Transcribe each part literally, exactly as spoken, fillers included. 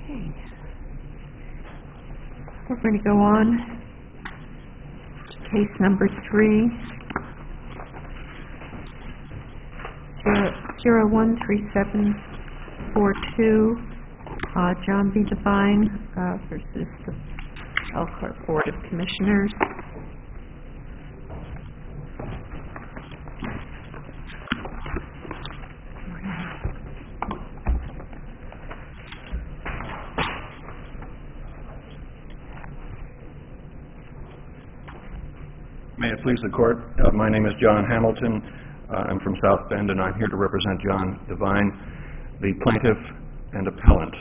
Okay. We're going to go on to case number three, zero one three seven four two, uh, John B. Devine uh, versus the Elkhart Board of Commissioners. May it please the Court, uh, my name is John Hamilton. Uh, I'm from South Bend, and I'm here to represent John Devine, the plaintiff and appellant.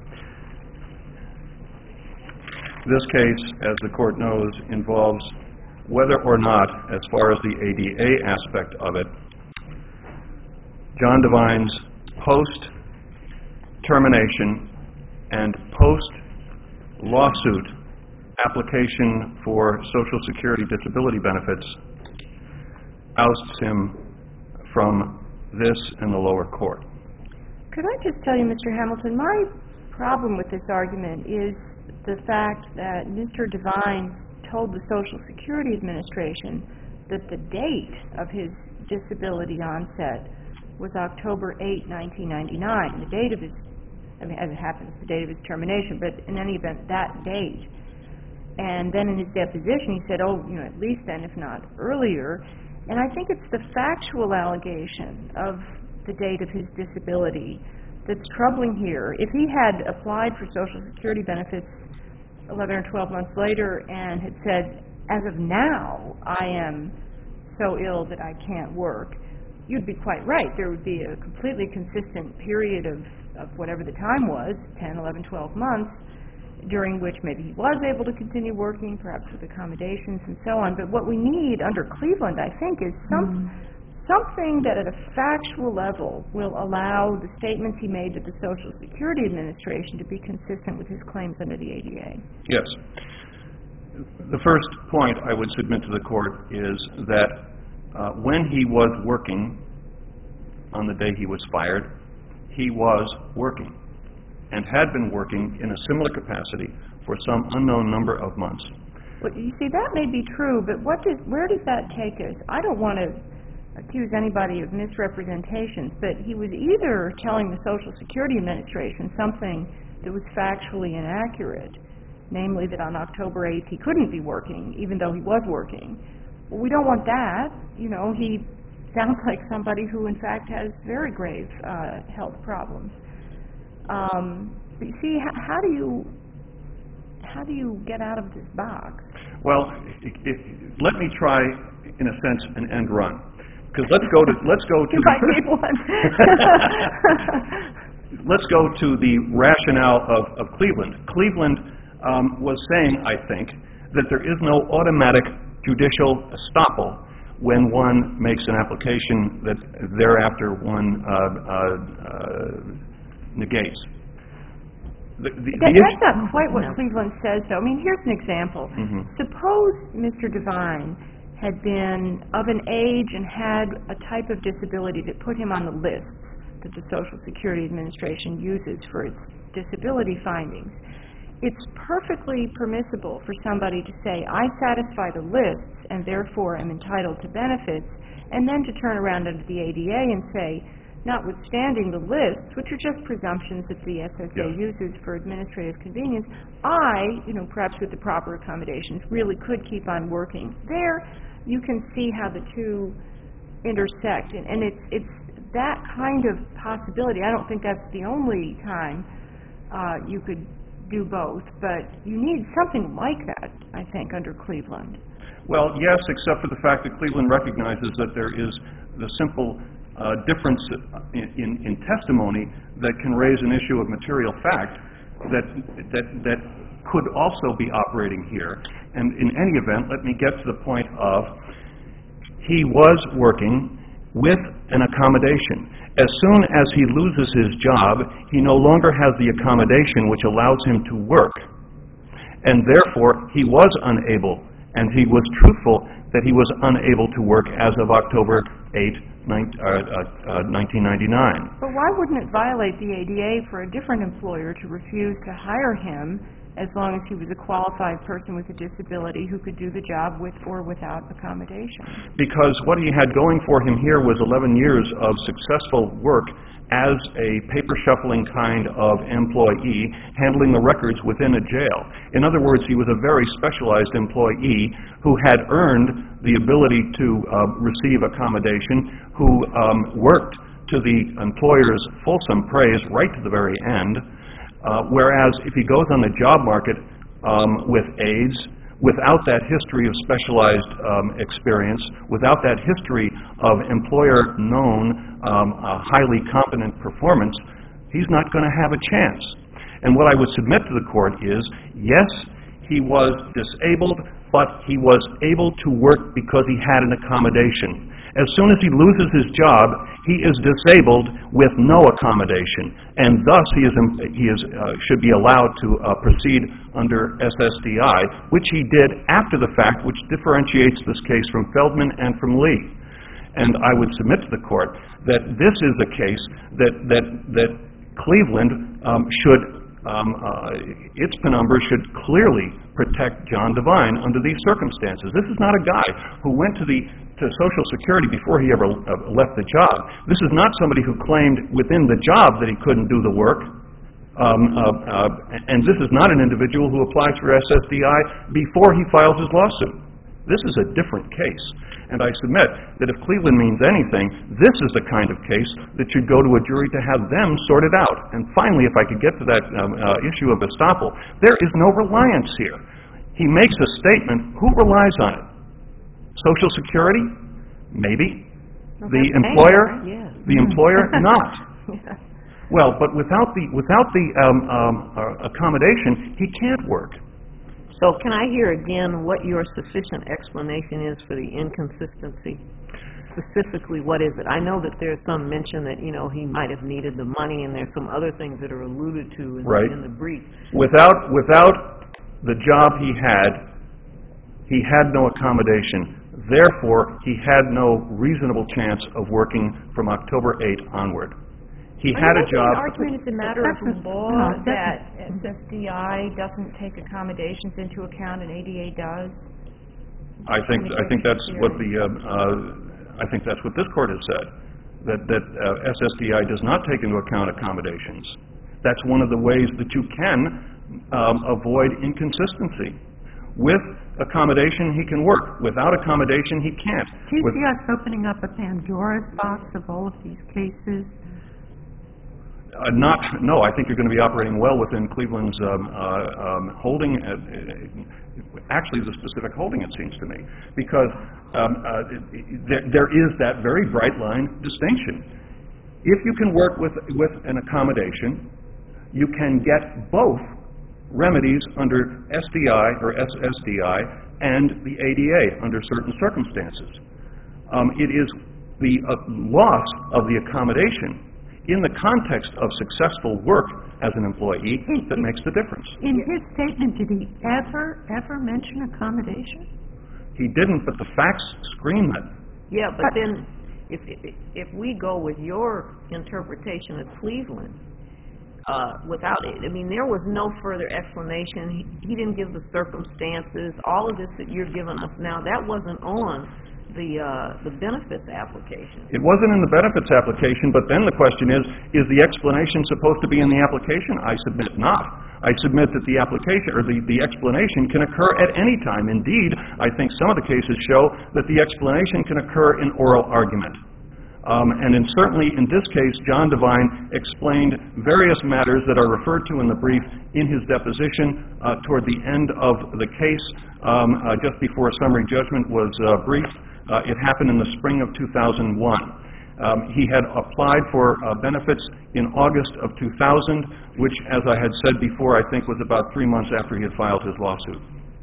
This case, as the Court knows, involves whether or not, as far as the A D A aspect of it, John Devine's post-termination and post-lawsuit application for Social Security disability benefits ousts him from this and the lower court. Could I just tell you, Mister Hamilton, my problem with this argument is the fact that Mister Devine told the Social Security Administration that the date of his disability onset was October eighth, nineteen ninety-nine, the date of his, I mean, as it happens, the date of his termination, but in any event, that date. And then in his deposition, he said, oh, you know, at least then, if not earlier. And I think it's the factual allegation of the date of his disability that's troubling here. If he had applied for Social Security benefits eleven or twelve months later and had said, as of now, I am so ill that I can't work, you'd be quite right. There would be a completely consistent period of, of whatever the time was, ten, eleven, twelve months, during which maybe he was able to continue working, perhaps with accommodations and so on. But what we need under Cleveland, I think, is some, mm. something that at a factual level will allow the statements he made to the Social Security Administration to be consistent with his claims under the A D A. Yes. The first point I would submit to the Court is that uh, when he was working on the day he was fired, he was working and had been working in a similar capacity for some unknown number of months. Well, you see, that may be true, but what does, where does that take us? I don't want to accuse anybody of misrepresentations, but he was either telling the Social Security Administration something that was factually inaccurate, namely that on October eighth he couldn't be working, even though he was working. Well, we don't want that. You know, he sounds like somebody who, in fact, has very grave uh, health problems. Um, but you see, how, how do you how do you get out of this box? Well, it, it, let me try, in a sense, an end run. Because let's go to let's go to you might need one. let's go to the rationale of, of Cleveland. Cleveland um, was saying, I think, that there is no automatic judicial estoppel when one makes an application that thereafter one uh, uh, uh, negates. The, the, that, the that's not quite what no. Cleveland says, though. I mean, here's an example. Mm-hmm. Suppose Mister Devine had been of an age and had a type of disability that put him on the lists that the Social Security Administration uses for its disability findings. It's perfectly permissible for somebody to say, I satisfy the lists and therefore am entitled to benefits, and then to turn around under the A D A and say, notwithstanding the lists, which are just presumptions that the S S A yes. uses for administrative convenience, I, you know, perhaps with the proper accommodations, really could keep on working. There, you can see how the two intersect, and, and it's it's that kind of possibility. I don't think that's the only time uh, you could do both, but you need something like that, I think, under Cleveland. Well, yes, except for the fact that Cleveland recognizes that there is the simple uh, difference in, in, in testimony that can raise an issue of material fact that, that, that could also be operating here. And in any event, let me get to the point of he was working with an accommodation. As soon as he loses his job, he no longer has the accommodation which allows him to work. And therefore, he was unable, and he was truthful that he was unable to work as of October eighth, nineteen ninety-nine. But why wouldn't it violate the A D A for a different employer to refuse to hire him as long as he was a qualified person with a disability who could do the job with or without accommodation? Because what he had going for him here was eleven years of successful work as a paper-shuffling kind of employee handling the records within a jail. In other words, he was a very specialized employee who had earned the ability to uh, receive accommodation, who um, worked to the employer's fulsome praise right to the very end, uh, whereas if he goes on the job market um, with AIDS, without that history of specialized um, experience, without that history of employer-known, um, uh, highly competent performance, he's not going to have a chance. And what I would submit to the court is, yes, he was disabled, but he was able to work because he had an accommodation. As soon as he loses his job, he is disabled with no accommodation, and thus he is he is uh, should be allowed to uh, proceed under S S D I, which he did after the fact, which differentiates this case from Feldman and from Lee. And I would submit to the court that this is a case that that that Cleveland um, should. Um, uh, its penumbra should clearly protect John Devine under these circumstances. This is not a guy who went to the to Social Security before he ever uh, left the job. This is not somebody who claimed within the job that he couldn't do the work. Um, uh, uh, and this is not an individual who applies for S S D I before he files his lawsuit. This is a different case. And I submit that if Cleveland means anything, this is the kind of case that should go to a jury to have them sorted out. And finally, if I could get to that um, uh, issue of estoppel, there is no reliance here. He makes a statement. Who relies on it? Social Security? Maybe. Well, the that's employer? paying, right? Yeah. The employer? Not. Yeah. Well, but without the, without the um, um, uh, accommodation, he can't work. So can I hear again what your sufficient explanation is for the inconsistency? Specifically, what is it? I know that there's some mention that, you know, he might have needed the money, and there's some other things that are alluded to in, right. in the brief. Without, without the job he had, he had no accommodation. Therefore, he had no reasonable chance of working from October eighth onward. He had a job. Are you making an argument as a matter of law no, that S S D I doesn't take accommodations into account and A D A does? I think I think that's what the uh, uh, I think that's what this court has said, that that uh, S S D I does not take into account accommodations. That's one of the ways that you can um, avoid inconsistency. With accommodation, he can work. Without accommodation, he can't. Do you With, see us opening up a Pandora's box of all of these cases? Uh, not, no, I think you're going to be operating well within Cleveland's um, uh, um, holding, uh, uh, actually the specific holding, it seems to me, because um, uh, there, there is that very bright line distinction. If you can work with, with an accommodation, you can get both remedies under S D I or S S D I and the A D A under certain circumstances. Um, it is the uh, loss of the accommodation in the context of successful work as an employee that makes the difference. In his statement, did he ever, ever mention accommodation? He didn't, but the facts scream it. Yeah, but then if, if if we go with your interpretation of Cleveland, uh, without it, I mean, there was no further explanation. He, he didn't give the circumstances. All of this that you're giving us now, that wasn't on the uh, the benefits application. It wasn't in the benefits application, but then the question is, is the explanation supposed to be in the application? I submit not. I submit that the application, or the, the explanation can occur at any time. Indeed, I think some of the cases show that the explanation can occur in oral argument. Um, and in, certainly in this case, John Devine explained various matters that are referred to in the brief in his deposition uh, toward the end of the case, um, uh, just before a summary judgment was uh, briefed. Uh, it happened in the spring of two thousand one. Um, he had applied for uh, benefits in August of two thousand, which, as I had said before, I think was about three months after he had filed his lawsuit.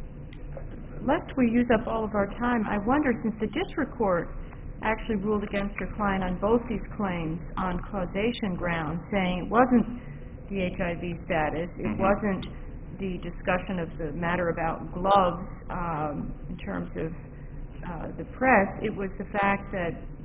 Lest we use up all of our time, I wonder, since the district court actually ruled against your client on both these claims on causation grounds, saying it wasn't the H I V status, it mm-hmm. wasn't the discussion of the matter about gloves um, in terms of Uh, the press, it was the fact that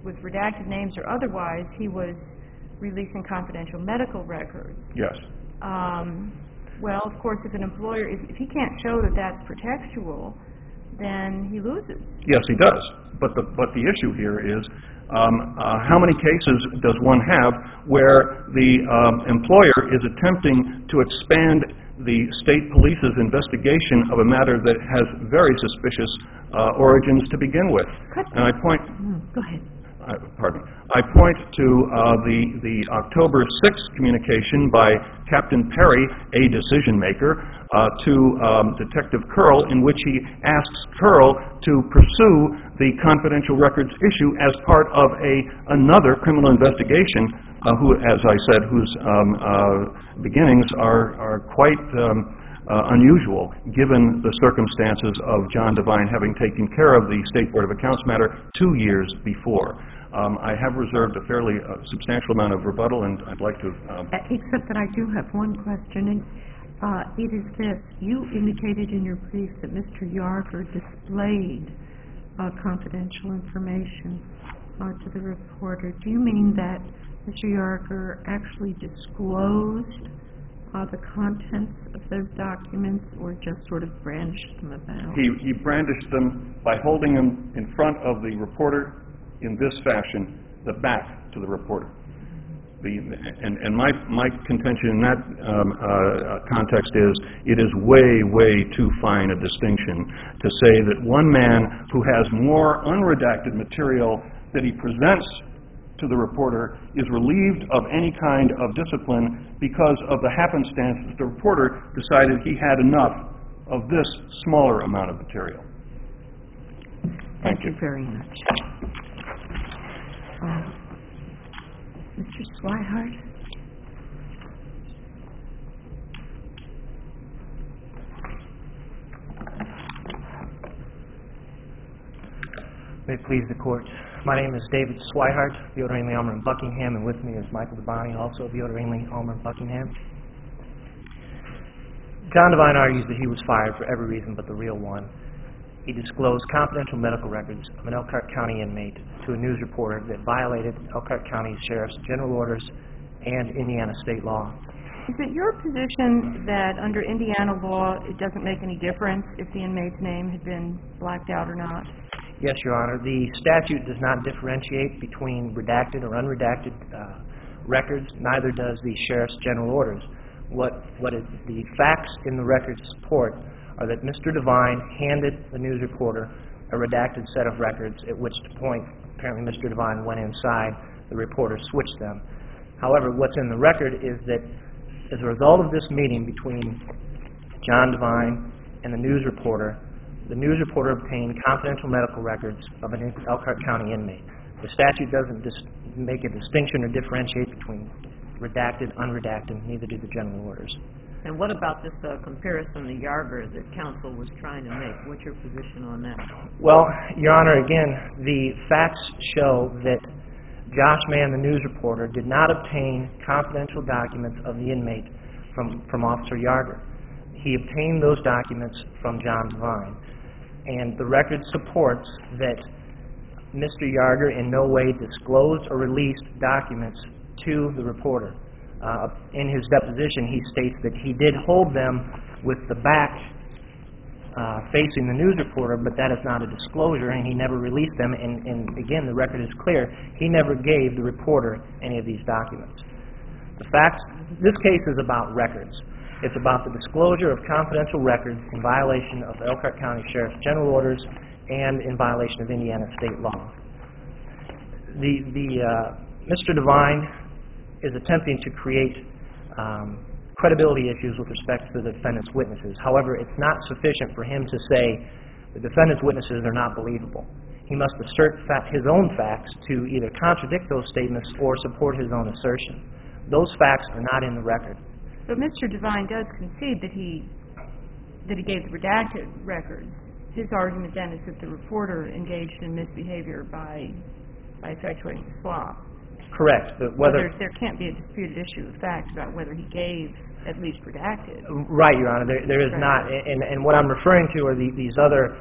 with redacted names or otherwise, he was releasing confidential medical records. Yes. Um, well, of course, if an employer, if, if he can't show that that's pretextual, then he loses. Yes, he does. But the but the issue here is um, uh, how many cases does one have where the um, employer is attempting to expand the state police's investigation of a matter that has very suspicious uh, origins to begin with? Cut. And I point. Mm, go ahead. Uh, pardon me. I point to uh, the the October sixth communication by Captain Perry, a decision maker, uh, to um, Detective Curl, in which he asks Curl to pursue the confidential records issue as part of a another criminal investigation, uh, who, as I said, whose um, uh, beginnings are are quite um, uh, unusual, given the circumstances of John Devine having taken care of the State Board of Accounts matter two years before. Um, I have reserved a fairly uh, substantial amount of rebuttal, and I'd like to... Um, Uh, Except that I do have one question, and uh, it is this. You indicated in your brief that Mister Yarger displayed uh, confidential information uh, to the reporter. Do you mean that Mister Yarger actually disclosed uh, the contents of those documents, or just sort of brandished them about? he, he brandished them by holding them in front of the reporter in this fashion, the back to the reporter. The, and, and my, my contention in that um, uh, context is it is way, way too fine a distinction to say that one man who has more unredacted material that he presents to the reporter is relieved of any kind of discipline because of the happenstance that the reporter decided he had enough of this smaller amount of material. Thank, Thank you you. very much. Uh, Mister Swihart? May it please the Court. My name is David Swihart, Yoder Ainley, Ulmer, and Buckingham, and with me is Michael Devine, also of Yoder Ainley, Ulmer, and Buckingham. John Devine argues that he was fired for every reason but the real one. He disclosed confidential medical records of an Elkhart County inmate to a news reporter that violated Elkhart County Sheriff's general orders and Indiana state law. Is it your position that under Indiana law, it doesn't make any difference if the inmate's name had been blacked out or not? Yes, Your Honor. The statute does not differentiate between redacted or unredacted uh, records. Neither does the Sheriff's general orders. What, what is, the facts in the records support are that Mister Devine handed the news reporter a redacted set of records, at which point apparently Mister Devine went inside, the reporter switched them. However, what's in the record is that as a result of this meeting between John Devine and the news reporter, the news reporter obtained confidential medical records of an Elkhart County inmate. The statute doesn't dis- make a distinction or differentiate between redacted, unredacted, neither do the general orders. And what about this uh, comparison to Yarger that counsel was trying to make? What's your position on that? Well, Your Honor, again, the facts show that Josh Mann, the news reporter, did not obtain confidential documents of the inmate from, from Officer Yarger. He obtained those documents from John Devine. And the record supports that Mister Yarger in no way disclosed or released documents to the reporter. Uh, in his deposition, he states that he did hold them with the back uh, facing the news reporter, but that is not a disclosure, and he never released them. And, and again, the record is clear. He never gave the reporter any of these documents. The facts, this case is about records. It's about the disclosure of confidential records in violation of the Elkhart County Sheriff's general orders and in violation of Indiana state law. The, the uh, Mister Devine is attempting to create um, credibility issues with respect to the defendant's witnesses. However, it's not sufficient for him to say the defendant's witnesses are not believable. He must assert fa- his own facts to either contradict those statements or support his own assertion. Those facts are not in the record. But Mister Devine does concede that he that he gave the redacted records. His argument then is that the reporter engaged in misbehavior by by effectuating the swap. Correct, but So whether... there, there can't be a disputed issue of fact about whether he gave at least redacted. Right, Your Honor, there, there is Right. not. And, and what I'm referring to are the, these other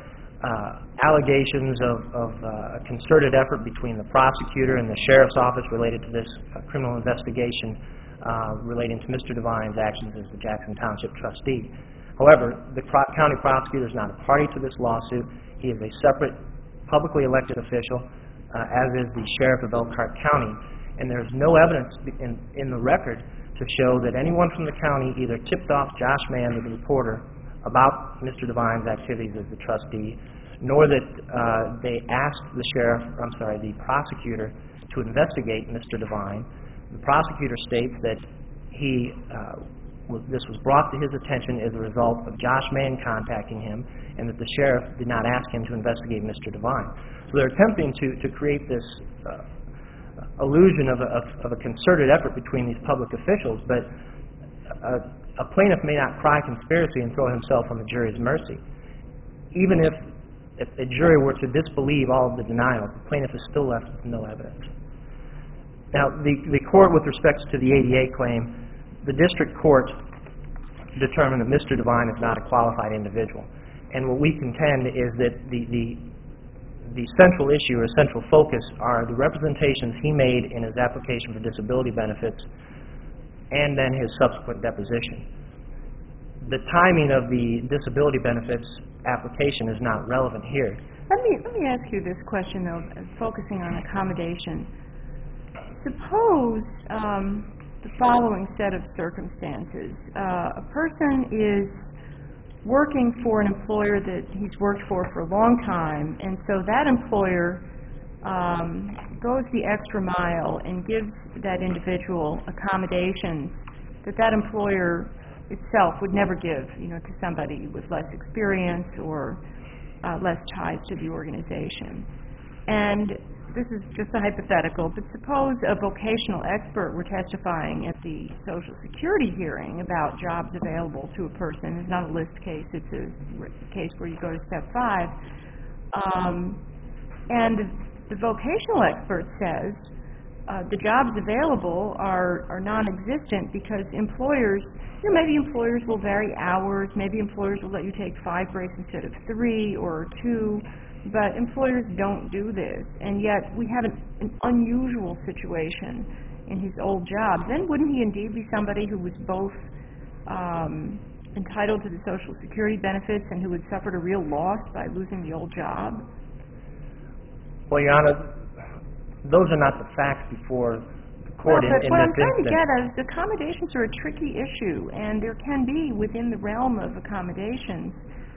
uh, allegations of, of uh, a concerted effort between the prosecutor and the sheriff's office related to this uh, criminal investigation uh, relating to Mister Devine's actions as the Jackson Township trustee. However, the pro- county prosecutor is not a party to this lawsuit. He is a separate, publicly elected official, uh, as is the sheriff of Elkhart County, and there's no evidence in, in the record to show that anyone from the county either tipped off Josh Mann, the reporter, about Mister Devine's activities as the trustee, nor that uh, they asked the sheriff, I'm sorry, the prosecutor to investigate Mister Devine. The prosecutor states that he, uh, was, this was brought to his attention as a result of Josh Mann contacting him, and that the sheriff did not ask him to investigate Mister Devine. So they're attempting to, to create this uh, illusion of a, of, of a concerted effort between these public officials, but a, a plaintiff may not cry conspiracy and throw himself on the jury's mercy. Even if, if a jury were to disbelieve all of the denials, the plaintiff is still left with no evidence. Now, the, the court, with respect to the A D A claim, the district court determined that Mister Devine is not a qualified individual. And what we contend is that the, the, the central issue or central focus are the representations he made in his application for disability benefits and then his subsequent deposition. The timing of the disability benefits application is not relevant here. Let me, let me ask you this question, though, focusing on accommodation. Suppose um, the following set of circumstances. Uh, a person is working for an employer that he's worked for for a long time, and so that employer um, goes the extra mile and gives that individual accommodations that that employer itself would never give, you know, to somebody with less experience or uh, less ties to the organization. And this is just a hypothetical, but suppose a vocational expert were testifying at the Social Security hearing about jobs available to a person. It's not a list case, it's a case where you go to step five. Um, and the vocational expert says uh, the jobs available are, are non-existent because employers, you know, maybe employers will vary hours, maybe employers will let you take five breaks instead of three or two, but employers don't do this, and yet we have an, an unusual situation in his old job. Then wouldn't he indeed be somebody who was both um, entitled to the Social Security benefits and who had suffered a real loss by losing the old job? Well, Your Honor, those are not the facts before the court well, but in, in what this I'm trying instance. to get at is accommodations are a tricky issue, and there can be, within the realm of accommodations,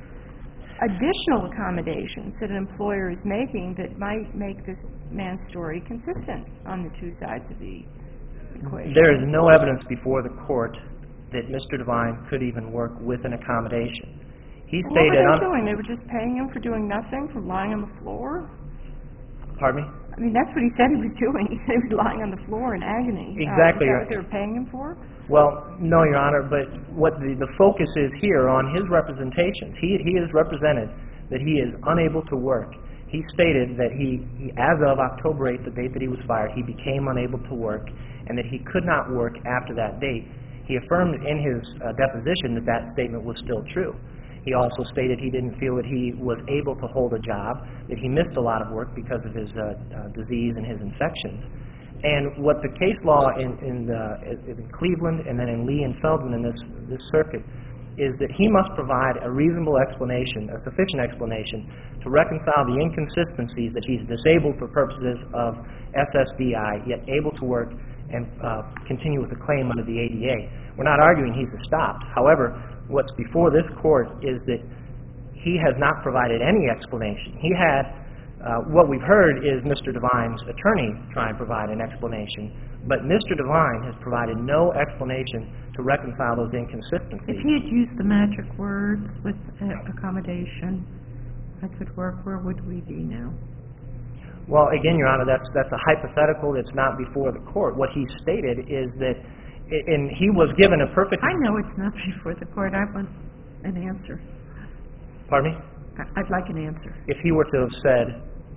additional accommodations that an employer is making that might make this man's story consistent on the two sides of the equation. There is no evidence before the court that Mister Devine could even work with an accommodation. He What stated... were on, they doing? They were just paying him for doing nothing, for lying on the floor? Pardon me? I mean, that's what he said he was doing. He said he was lying on the floor in agony. Exactly. Uh, is that what they were paying him for? Well, no, Your Honor, but what the, the focus is here on his representations. He, he has represented that he is unable to work. He stated that he, he, as of October eighth, the date that he was fired, he became unable to work and that he could not work after that date. He affirmed in his uh, deposition that that statement was still true. He also stated he didn't feel that he was able to hold a job, that he missed a lot of work because of his uh, uh, disease and his infections. And what the case law in, in, the, in Cleveland and then in Lee and Feldman in this, this circuit is that he must provide a reasonable explanation, a sufficient explanation, to reconcile the inconsistencies that he's disabled for purposes of S S D I, yet able to work and uh, continue with the claim under the A D A. We're not arguing he's stopped. However, what's before this court is that he has not provided any explanation. He had Uh, what we've heard is Mister Devine's attorney try and provide an explanation, but Mister Devine has provided no explanation to reconcile those inconsistencies. If he had used the magic words with uh, accommodation, I could work, where would we be now? Well, again, Your Honor, that's that's a hypothetical that's not before the court. What he stated is that, and he was given a perfect... I know it's not before the court. I want an answer. Pardon me? I'd like an answer. If he were to have said...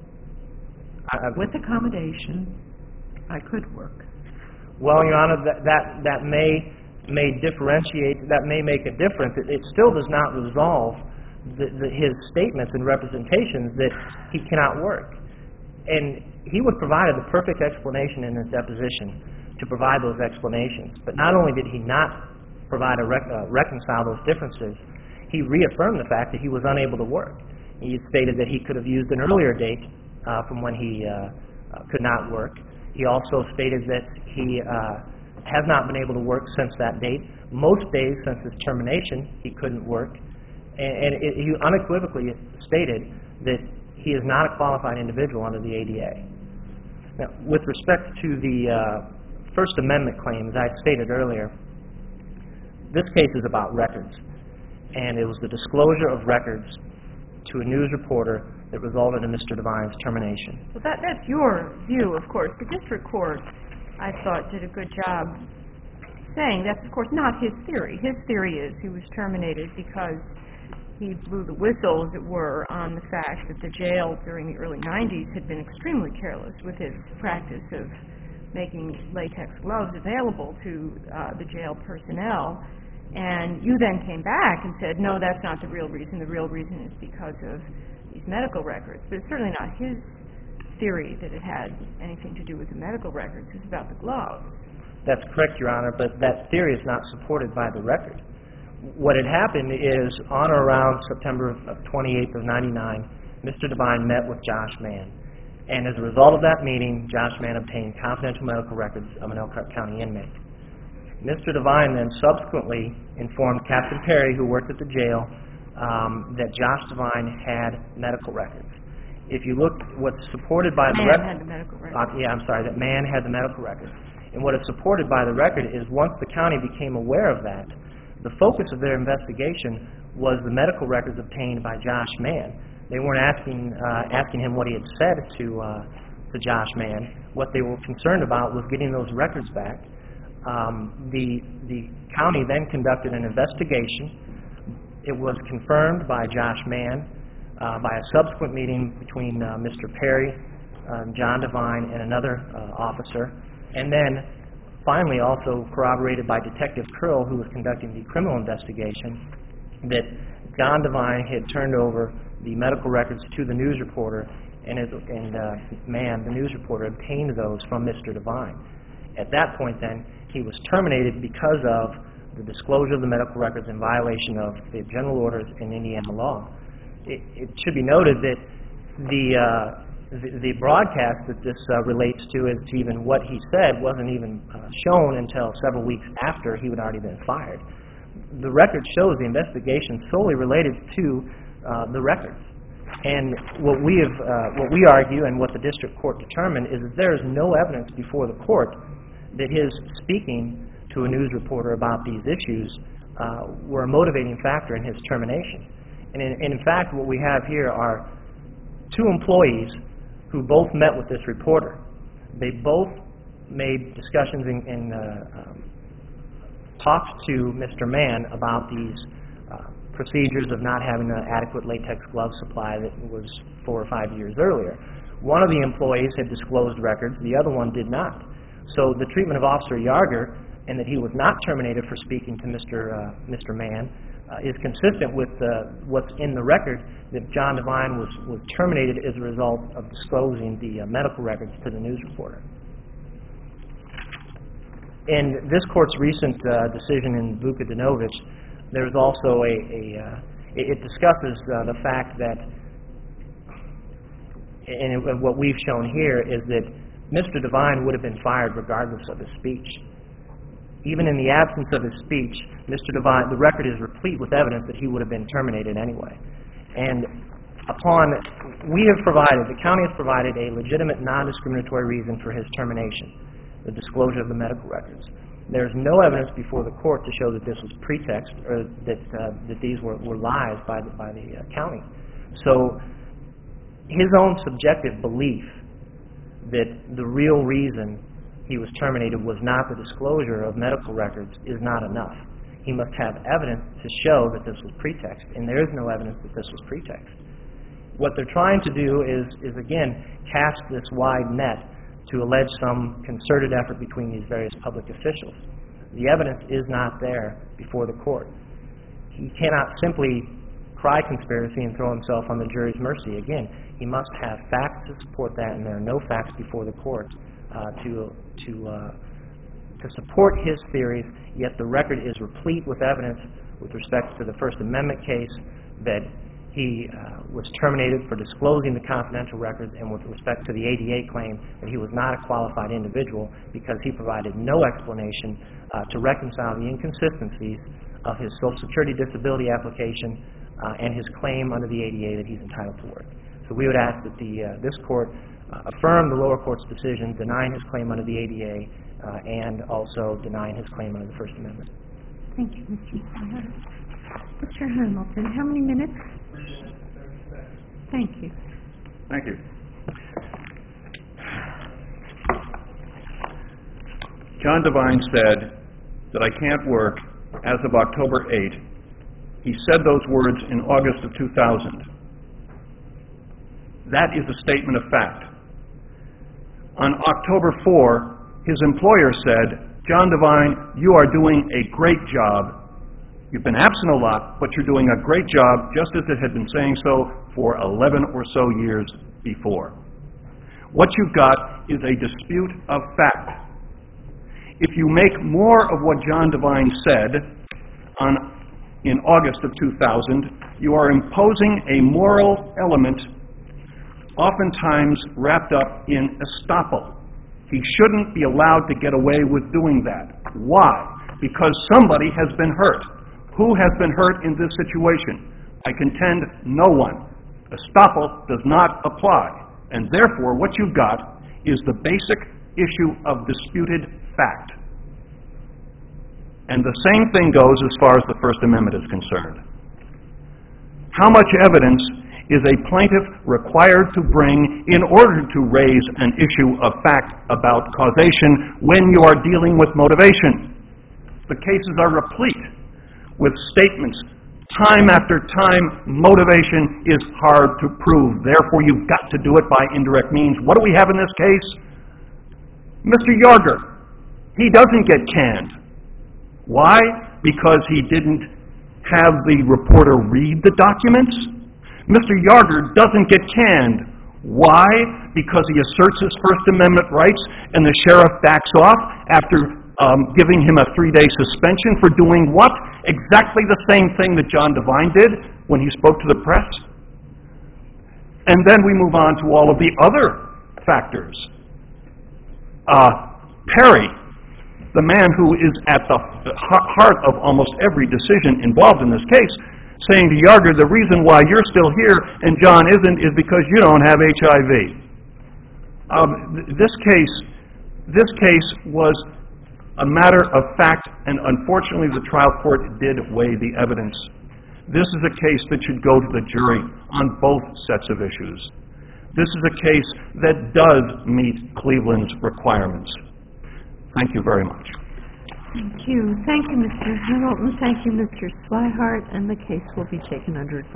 I, With accommodation, I could work. Well, Your Honor, that that, that may may differentiate, that may make a difference. It, it still does not resolve the, the, his statements and representations that he cannot work. And he would provide the perfect explanation in his deposition to provide those explanations. But not only did he not provide a rec- uh, reconcile those differences, he reaffirmed the fact that he was unable to work. He stated that he could have used an earlier date uh, from when he uh, uh, could not work. He also stated that he uh, has not been able to work since that date. Most days since his termination, he couldn't work. And, and it, he unequivocally stated that he is not a qualified individual under the A D A. Now, with respect to the uh, First Amendment claims, I stated earlier, this case is about records. And it was the disclosure of records to a news reporter that resulted in Mister Devine's termination. Well, that, that's your view, of course. The district court, I thought, did a good job saying that's, of course, not his theory. His theory is he was terminated because he blew the whistle, as it were, on the fact that the jail during the early nineties had been extremely careless with its practice of making latex gloves available to uh, the jail personnel. And you then came back and said, no, that's not the real reason. The real reason is because of these medical records. But it's certainly not his theory that it had anything to do with the medical records. It's about the gloves. That's correct, Your Honor, but that theory is not supported by the record. What had happened is, on or around September of twenty-eighth of ninety-nine, Mister Devine met with Josh Mann. And as a result of that meeting, Josh Mann obtained confidential medical records of an Elkhart County inmate. Mister Devine then subsequently informed Captain Perry, who worked at the jail, um, that Josh Devine had medical records. If you look, what's supported by the record... Mann had the medical records. Uh, yeah, I'm sorry, that Mann had the medical records. And what is supported by the record is once the county became aware of that, the focus of their investigation was the medical records obtained by Josh Mann. They weren't asking uh, asking him what he had said to uh, to Josh Mann. What they were concerned about was getting those records back. Um, the the county then conducted an investigation. It was confirmed by Josh Mann uh, by a subsequent meeting between uh, Mister Perry, uh, John Devine, and another uh, officer, and then finally also corroborated by Detective Curl, who was conducting the criminal investigation, that John Devine had turned over the medical records to the news reporter, and, his, and uh, Mann, the news reporter, obtained those from Mister Devine. At that point, then, he was terminated because of the disclosure of the medical records in violation of the general orders in Indiana law. It, it should be noted that the, uh, the, the broadcast that this uh, relates to, as to even what he said, wasn't even uh, shown until several weeks after he had already been fired. The record shows the investigation solely related to uh, the records. And what we have, uh, what we argue, and what the district court determined, is that there is no evidence before the court that his speaking to a news reporter about these issues uh, were a motivating factor in his termination. And in, and in fact, what we have here are two employees who both met with this reporter. They both made discussions and, and uh, um, talked to Mister Mann about these uh, procedures of not having an adequate latex glove supply that was four or five years earlier. One of the employees had disclosed records, the other one did not. So the treatment of Officer Yarger, and that he was not terminated for speaking to Mister Uh, Mister Mann, uh, is consistent with uh, what's in the record, that John Devine was, was terminated as a result of disclosing the uh, medical records to the news reporter. In this court's recent uh, decision in Vukadinovich, there's also a, a uh, it discusses uh, the fact that, and it, what we've shown here is that Mister Devine would have been fired regardless of his speech. Even in the absence of his speech, Mister Devine, the record is replete with evidence that he would have been terminated anyway. And upon, we have provided, the county has provided a legitimate non-discriminatory reason for his termination, the disclosure of the medical records. There's no evidence before the court to show that this was pretext, or that uh, that these were, were lies by the, by the uh, county. So his own subjective belief that the real reason he was terminated was not the disclosure of medical records is not enough. He must have evidence to show that this was pretext, and there is no evidence that this was pretext. What they're trying to do is, is again, cast this wide net to allege some concerted effort between these various public officials. The evidence is not there before the court. He cannot simply cry conspiracy and throw himself on the jury's mercy. Again, he must have facts to support that, and there are no facts before the court uh, to to uh, to support his theories. Yet the record is replete with evidence with respect to the First Amendment case that he uh, was terminated for disclosing the confidential records, and with respect to the A D A claim that he was not a qualified individual because he provided no explanation uh, to reconcile the inconsistencies of his Social Security disability application uh, and his claim under the A D A that he's entitled to work. So we would ask that the, uh, this court uh, affirm the lower court's decision denying his claim under the A D A uh, and also denying his claim under the First Amendment. Thank you, Mister Sawyer. Mister Hamilton, how many minutes? Thank you. Thank you. John Devine said that I can't work as of October eighth. He said those words in August of two thousand. That is a statement of fact. On October fourth, his employer said, John Devine, you are doing a great job. You've been absent a lot, but you're doing a great job, just as it had been saying so for eleven or so years before. What you've got is a dispute of fact. If you make more of what John Devine said on, in August of two thousand, you are imposing a moral element oftentimes wrapped up in estoppel. He shouldn't be allowed to get away with doing that. Why? Because somebody has been hurt. Who has been hurt in this situation? I contend no one. Estoppel does not apply, and therefore what you've got is the basic issue of disputed fact. And the same thing goes as far as the First Amendment is concerned. How much evidence is a plaintiff required to bring in order to raise an issue of fact about causation when you are dealing with motivation? The cases are replete with statements time after time. Motivation is hard to prove, therefore you've got to do it by indirect means. What do we have in this case? Mister Yarger, he doesn't get canned. Why? Because he didn't have the reporter read the documents? Mister Yarger doesn't get canned. Why? Because he asserts his First Amendment rights and the sheriff backs off after um, giving him a three-day suspension for doing what? Exactly the same thing that John Devine did when he spoke to the press. And then we move on to all of the other factors. Uh, Perry, the man who is at the heart of almost every decision involved in this case, saying to Yarger, the reason why you're still here and John isn't is because you don't have H I V. Um, th- this case, this case was a matter of fact, and unfortunately the trial court did weigh the evidence. This is a case that should go to the jury on both sets of issues. This is a case that does meet Cleveland's requirements. Thank you very much. Thank you. Thank you, Mister Hamilton. Thank you, Mister Swihart, and the case will be taken under advisement.